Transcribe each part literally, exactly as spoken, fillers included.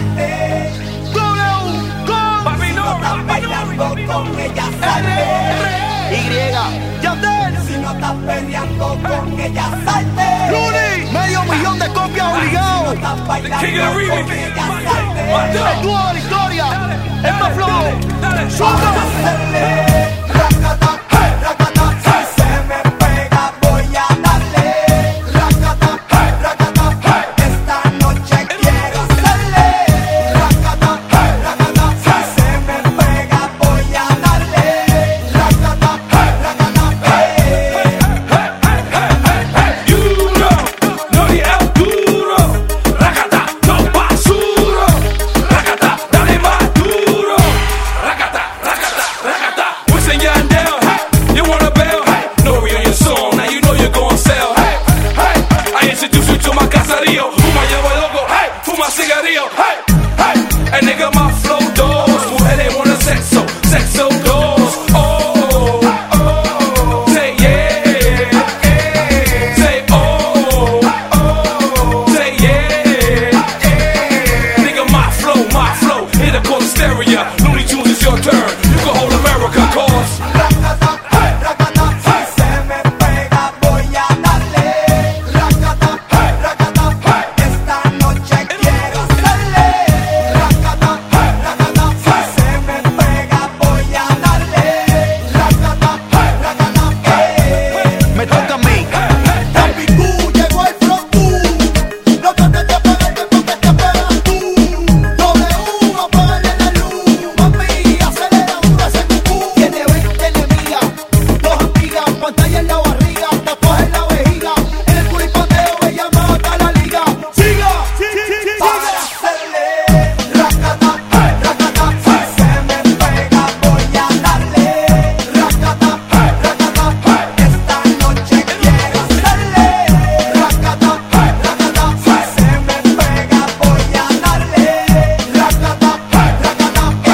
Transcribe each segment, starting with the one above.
salte. W, con Si no estás bailando con ella, salte. Y, Yandel. Si no estás peleando con ella, salte. Luni, medio millón de copias obligado. Si no estás bailando con ella, salte. El dúo de la historia, el más flow. Vamos a hacerle racata, racata. Si se me pega voy a darle racata, racata. Esta noche quiero hacerle racata, racata. Si se me pega voy a darle racata, racata. Duro, no es duro. Racata, no basuro. Racata, dale más duro. Racata, racata, racata. Wisin Yandel, hey, you wanna bell? Hey, Nori on your song, now you know you're gon' sell. Hey, hey, I introduce you to my caserío. Fuma llevo el loco, hey, fuma cigarrillo. Hey, hey, el nigga my flow dos. Mujeres wanna sexo, sexo dos. Oh, oh, say yeah, yeah. Say oh, oh, say yeah, yeah. Nigga my flow, my flow, hit a corner stereo. Looney Tunes, it's your turn. You can hold America, cause Racata, racata. Si se me pega voy a darle racata, racata. Esta noche quiero hacerle racata, racata. Si se me pega voy a darle racata, racata. Me toca a mí. Papi, tú llegó el flow tú. No trates de apagarte porque te apagas tú. W, apágale la luz. Mami, acelera duro ese cucú. Tiene veinte enemigas, dos amigas, pantalla en la barriga, tatuaje en la vejiga. En el culipateo ella mata la liga. Siga, para hacerle racata, racata. Si se me pega voy a darle racata, racata. Esta noche quiero hacerle racata, racata. Si se me pega voy a darle racata, racata.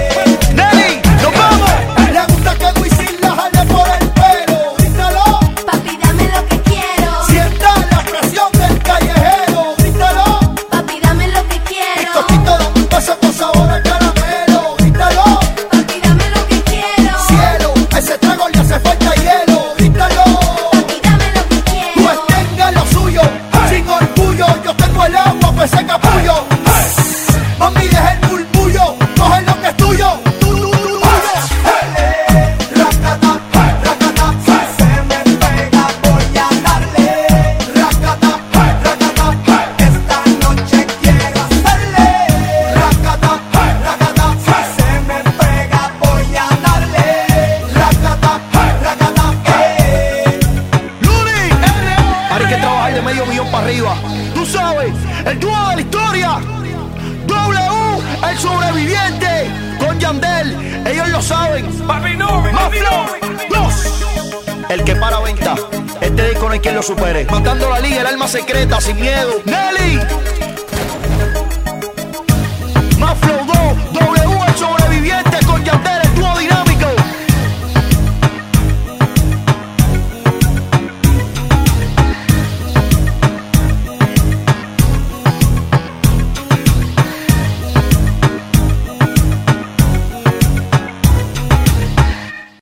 Nelly, nos vamos. Le gusta que Wisin la jale por el pelo. Grítalo, Papi, dame lo que quiero. sienta la presión del callejero. Grítalo, Papi, dame lo que quiero. Tostito dame un beso con sabor a caramelo. Grítalo, Papi, dame lo que quiero. cielo, a ese trago le hace falta hielo. Grítalo, Papi, dame lo que quiero. pues tenga lo suyo, sin orgullo. Yo tengo el agua, pues ese capullo. Mami, deja el murmullo, coge lo que es tuyo. Racata, racata. Si se me pega voy a darle racata, racata. Esta noche quiero hacerle racata, racata. Si se me pega voy a darle racata, racata. Luni, ahora hay que trabajar de medio millón para arriba. Tú sabes, el dúo de la historia. W, el sobreviviente. Con Yandel, ellos lo saben. Papi Nori, Más Papi flow, Nori. dos. El que para venta. Este disco no hay quien lo supere. Matando la liga, el alma secreta, sin miedo. Nelly. Más flow dos, W.